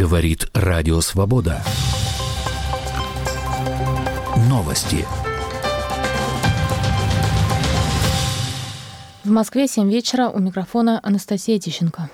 Говорит Радио Свобода. Новости. В Москве 7 вечера. У микрофона Анастасия Тищенко.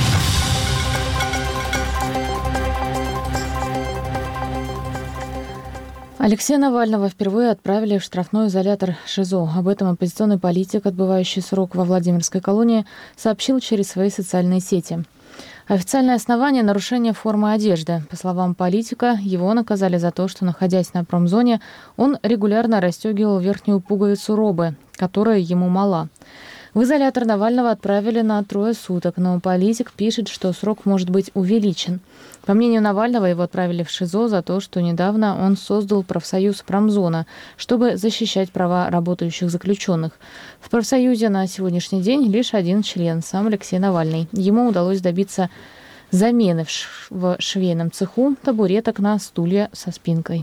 Алексея Навального впервые отправили в штрафной изолятор ШИЗО. Об этом оппозиционный политик, отбывающий срок во Владимирской колонии, сообщил через свои социальные сети. Официальное основание – нарушение формы одежды. По словам политика, его наказали за то, что, находясь на промзоне, он регулярно расстегивал верхнюю пуговицу робы, которая ему мала. В изолятор Навального отправили на 3 суток, но политик пишет, что срок может быть увеличен. По мнению Навального, его отправили в ШИЗО за то, что недавно он создал профсоюз «Промзона», чтобы защищать права работающих заключенных. В профсоюзе на сегодняшний день лишь один член, сам Алексей Навальный. Ему удалось добиться замены в швейном цеху табуреток на стулья со спинкой.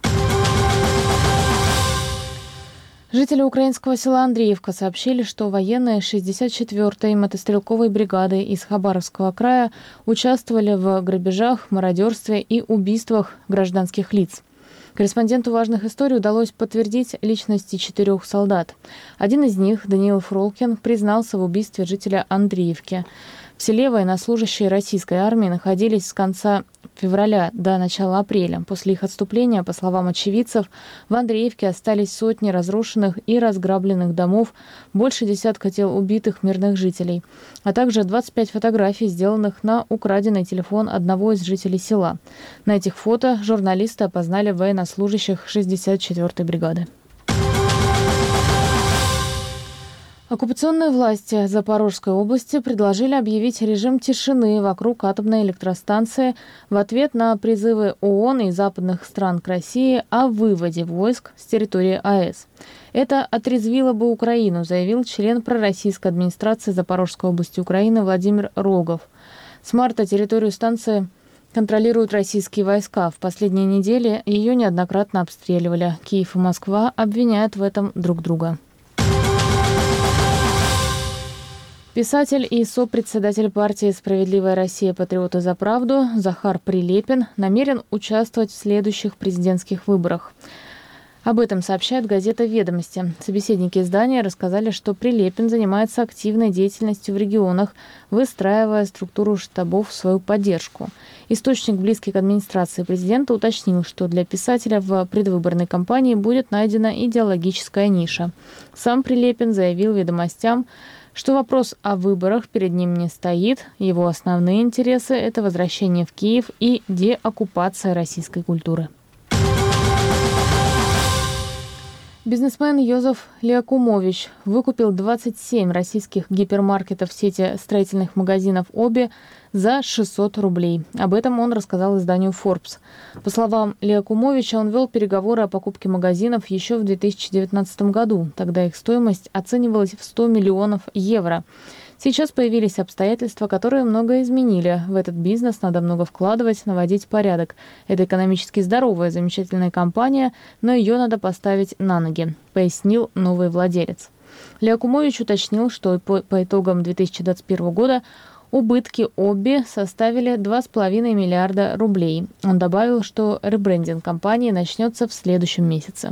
Жители украинского села Андреевка сообщили, что военные 64-й мотострелковой бригады из Хабаровского края участвовали в грабежах, мародерстве и убийствах гражданских лиц. Корреспонденту «Важных историй» удалось подтвердить личности 4 солдат. Один из них, Даниил Фролкин, признался в убийстве жителя Андреевки. В селе военнослужащие российской армии находились с конца февраля до начала апреля. После их отступления, по словам очевидцев, в Андреевке остались сотни разрушенных и разграбленных домов, больше десятка тел убитых мирных жителей, а также 25 фотографий, сделанных на украденный телефон одного из жителей села. На этих фото журналисты опознали военнослужащих 64-й бригады. Оккупационные власти Запорожской области предложили объявить режим тишины вокруг атомной электростанции в ответ на призывы ООН и западных стран к России о выводе войск с территории АЭС. Это отрезвило бы Украину, заявил член пророссийской администрации Запорожской области Украины Владимир Рогов. С марта территорию станции контролируют российские войска. В последние недели ее неоднократно обстреливали. Киев и Москва обвиняют в этом друг друга. Писатель и сопредседатель партии «Справедливая Россия. Патриоты за правду» Захар Прилепин намерен участвовать в следующих президентских выборах. Об этом сообщает газета «Ведомости». Собеседники издания рассказали, что Прилепин занимается активной деятельностью в регионах, выстраивая структуру штабов в свою поддержку. Источник, близкий к администрации президента, уточнил, что для писателя в предвыборной кампании будет найдена идеологическая ниша. Сам Прилепин заявил «Ведомостям», что вопрос о выборах перед ним не стоит. Его основные интересы – это возвращение в Киев и деоккупация российской культуры. Бизнесмен Йозеф Лиакумович выкупил 27 российских гипермаркетов сети строительных магазинов «Оби» за 600 рублей. Об этом он рассказал изданию Forbes. По словам Лиакумовича, он вел переговоры о покупке магазинов еще в 2019 году. Тогда их стоимость оценивалась в 100 миллионов евро. Сейчас появились обстоятельства, которые многое изменили. В этот бизнес надо много вкладывать, наводить порядок. Это экономически здоровая, замечательная компания, но ее надо поставить на ноги, пояснил новый владелец. Лиакумович уточнил, что по итогам 2021 года убытки Оби составили 2,5 миллиарда рублей. Он добавил, что ребрендинг компании начнется в следующем месяце.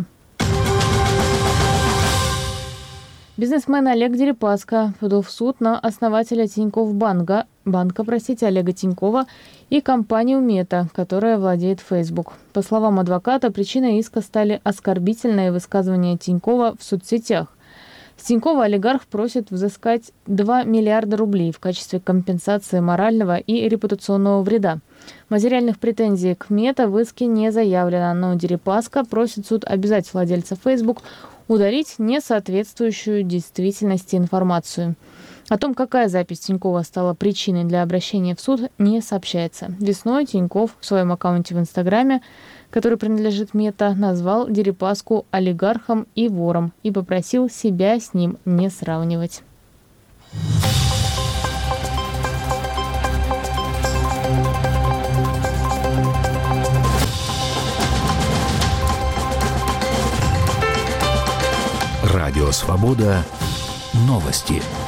Бизнесмен Олег Дерипаска подал в суд на основателя Тинькофф банка Олега Тинькова и компанию Мета, которая владеет Facebook. По словам адвоката, причиной иска стали оскорбительные высказывания Тинькова в соцсетях. С Тинькова олигарх просит взыскать 2 миллиарда рублей в качестве компенсации морального и репутационного вреда. Материальных претензий к Мета в иске не заявлено, но Дерипаска просит суд обязать владельца Facebook удалить несоответствующую действительности информацию. О том, какая запись Тинькова стала причиной для обращения в суд, не сообщается. Весной Тинькофф в своем аккаунте в Инстаграме, который принадлежит Мета, назвал Дерипаску олигархом и вором и попросил себя с ним не сравнивать. Радио Свобода. Новости.